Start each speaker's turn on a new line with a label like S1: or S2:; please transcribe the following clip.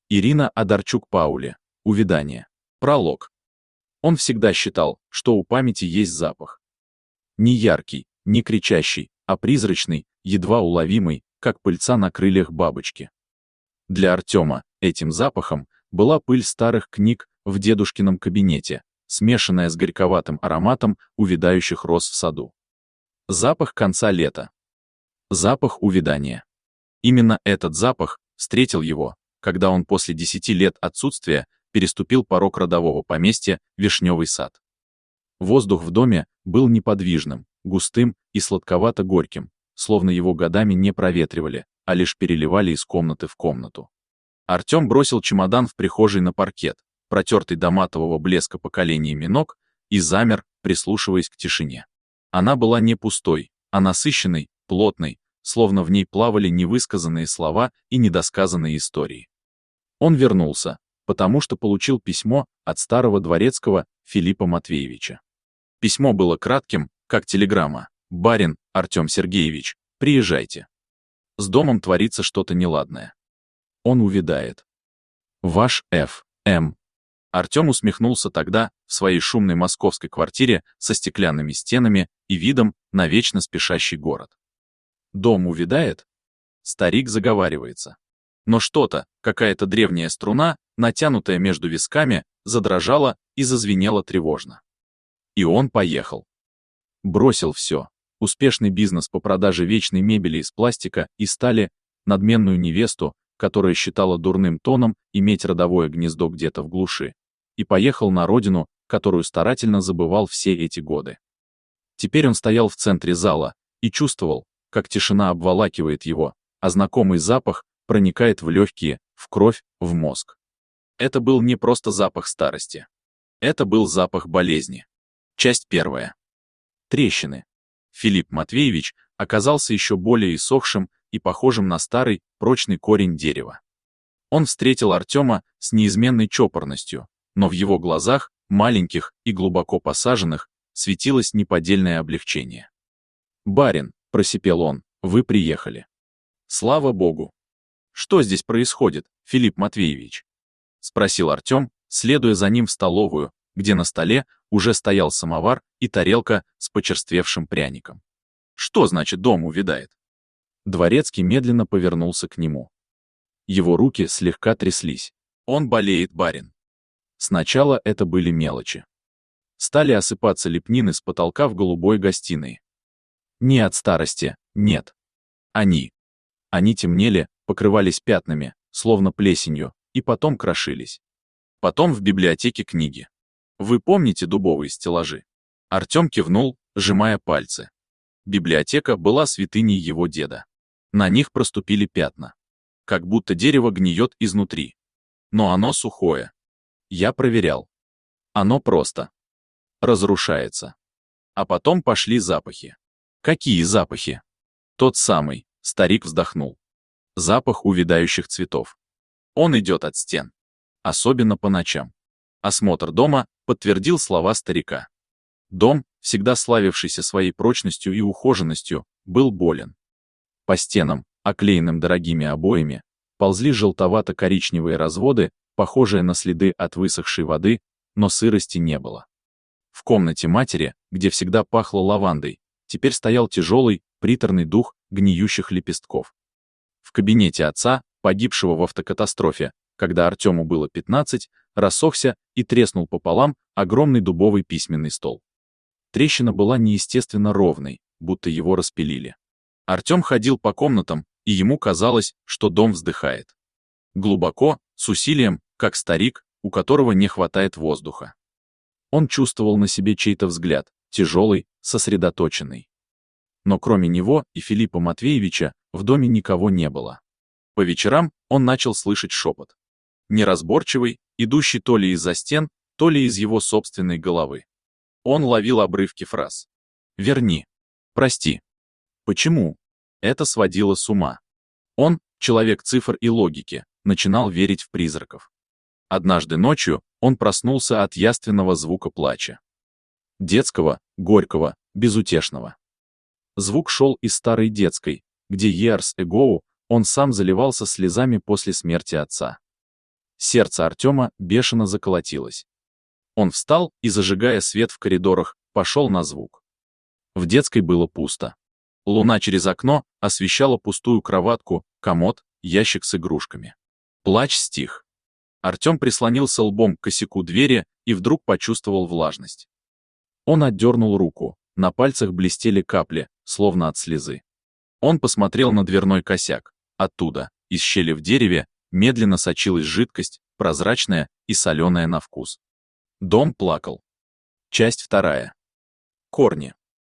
S1: Ирина Одарчук-Пауле. Увядание. Пролог. Он всегда считал, что у памяти есть запах. Не яркий, не кричащий, а призрачный, едва уловимый, как пыльца на крыльях бабочки. Для Артема этим запахом была пыль старых книг в дедушкином кабинете, смешанная с горьковатым ароматом увядающих роз в саду. Запах конца лета. Запах увядания. Именно этот запах встретил его, когда он после 10 лет отсутствия переступил порог родового поместья Вишневый сад. Воздух в доме был неподвижным, густым и сладковато-горьким, словно его годами не проветривали, а лишь переливали из комнаты в комнату. Артем бросил чемодан в прихожей на паркет, протертый до матового блеска поколениями ног, и замер, прислушиваясь к тишине. Она была не пустой, а насыщенной, плотной, словно в ней плавали невысказанные слова и недосказанные истории. Он вернулся, потому что получил письмо от старого дворецкого Филиппа Матвеевича. Письмо было кратким, как телеграмма. «Барин Артем Сергеевич, приезжайте. С домом творится что-то неладное. Он увядает. Ваш Ф.М.» Артем усмехнулся тогда в своей шумной московской квартире со стеклянными стенами и видом на вечно спешащий город. Дом увядает? Старик заговаривается. Но что-то, какая-то древняя струна, натянутая между висками, задрожала и зазвенела тревожно. И он поехал. Бросил все. Успешный бизнес по продаже вечной мебели из пластика и стали, надменную невесту, которая считала дурным тоном иметь родовое гнездо где-то в глуши, и поехал на родину, которую старательно забывал все эти годы. Теперь он стоял в центре зала и чувствовал, как тишина обволакивает его, а знакомый запах проникает в легкие, в кровь, в мозг. Это был не просто запах старости. Это был запах болезни. Часть 1. Трещины. Филипп Матвеевич оказался еще более иссохшим и похожим на старый, прочный корень дерева. Он встретил Артема с неизменной чопорностью, но в его глазах, маленьких и глубоко посаженных, светилось неподдельное облегчение. «Барин», — просипел он, — «вы приехали». «Слава Богу». «Что здесь происходит, Филипп Матвеевич?» — спросил Артем, следуя за ним в столовую, где на столе уже стоял самовар и тарелка с почерствевшим пряником. «Что значит дом увядает?» Дворецкий медленно повернулся к нему. Его руки слегка тряслись. «Он болеет, барин». Сначала это были мелочи. Стали осыпаться лепнины с потолка в голубой гостиной. Не от старости, нет. Они темнели, покрывались пятнами, словно плесенью, и потом крошились. Потом в библиотеке книги. Вы помните дубовые стеллажи? Артем кивнул, сжимая пальцы. Библиотека была святыней его деда. На них проступили пятна. Как будто дерево гниет изнутри. Но оно сухое. Я проверял. Оно просто разрушается. А потом пошли запахи. Какие запахи? Тот самый, старик вздохнул. Запах увядающих цветов. Он идет от стен. Особенно по ночам. Осмотр дома подтвердил слова старика. Дом, всегда славившийся своей прочностью и ухоженностью, был болен. По стенам, оклеенным дорогими обоями, ползли желтовато-коричневые разводы, похожие на следы от высохшей воды, но сырости не было. В комнате матери, где всегда пахло лавандой, теперь стоял тяжелый, приторный дух гниющих лепестков. В кабинете отца, погибшего в автокатастрофе, когда Артему было 15, рассохся и треснул пополам огромный дубовый письменный стол. Трещина была неестественно ровной, будто его распилили. Артем ходил по комнатам, и ему казалось, что дом вздыхает. Глубоко, с усилием, как старик, у которого не хватает воздуха. Он чувствовал на себе чей-то взгляд, тяжелый, сосредоточенный. Но кроме него и Филиппа Матвеевича в доме никого не было. По вечерам он начал слышать шепот. Неразборчивый, идущий то ли из-за стен, то ли из его собственной головы. Он ловил обрывки фраз. «Верни», «Прости». Почему? Это сводило с ума. Он, человек цифр и логики, начинал верить в призраков. Однажды ночью он проснулся от явственного звука плача. Детского, горького, безутешного. Звук шел из старой детской, где years ago он сам заливался слезами после смерти отца. Сердце Артема бешено заколотилось. Он встал и, зажигая свет в коридорах, пошел на звук. В детской было пусто. Луна через окно освещала пустую кроватку, комод, ящик с игрушками. Плач стих. Артем прислонился лбом к косяку двери и вдруг почувствовал влажность. Он отдернул руку, на пальцах блестели капли, словно от слезы. Он посмотрел на дверной косяк. Оттуда, из щели в дереве, медленно сочилась жидкость, прозрачная и соленая на вкус. Дом плакал. Часть 2. Корни.